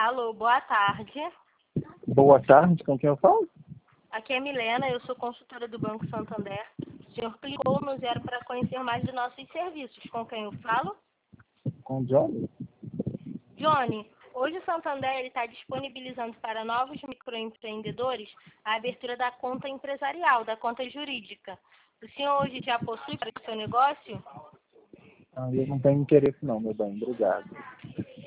Alô, boa tarde. Boa tarde, com quem eu falo? Aqui é Milena, eu sou consultora do Banco Santander. O senhor clicou no 0 para conhecer mais de nossos serviços. Com quem eu falo? Com o Johnny? Johnny, hoje o Santander está disponibilizando para novos microempreendedores a abertura da conta empresarial, da conta jurídica. O senhor hoje já possui para o seu negócio? Eu não tenho interesse não, meu bem, obrigado.